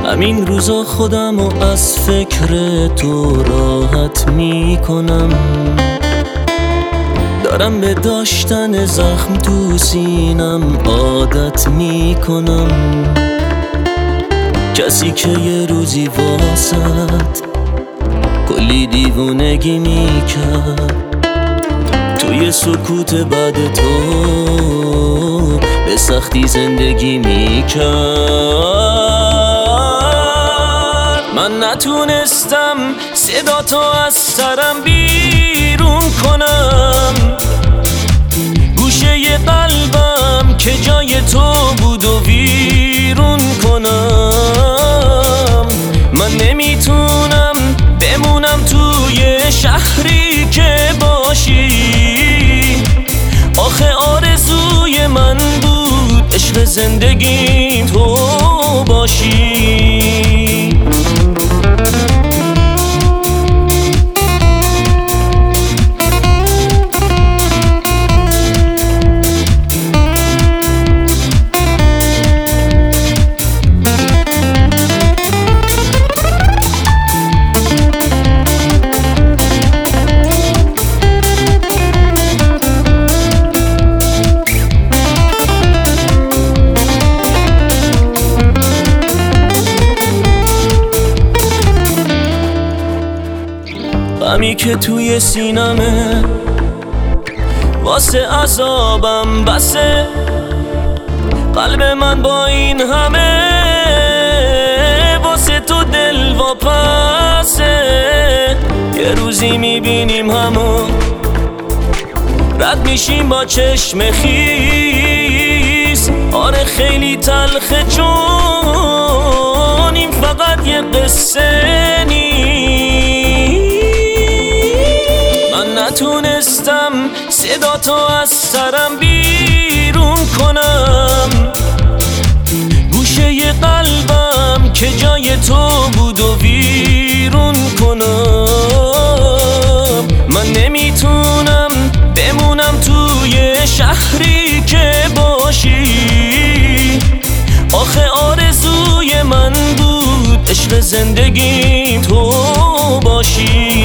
همین روزا خودمو از فکر تو راحت میکنم، دارم به داشتن زخم تو سینم عادت میکنم. کسی که یه روزی واسط کلی دیوونگی میکرد، توی سکوت بعد تو به سختی زندگی میکرد. من نتونستم صدا تو از سرم بیرون کنم، گوشه قلبم که جای تو بود و ویرون کنم. من نمیتونم بمونم توی شهری که باشی، آخه آرزوی من بود عشق زندگیم تو باشی. غمی که توی سینمه واسه عذابم بسه، قلب من با این همه واسه تو دل واپسه. یه روزی میبینیم همون رد میشیم با چشم خیس، آره خیلی تلخه چون این فقط یه قصه نیست. نتونستم صدا تو از سرم بیرون کنم، گوشه قلبم که جای تو بود و ویرون کنم. من نمیتونم بمونم توی شهری که باشی، آخه آرزوی من بود عشق زندگیم تو باشی.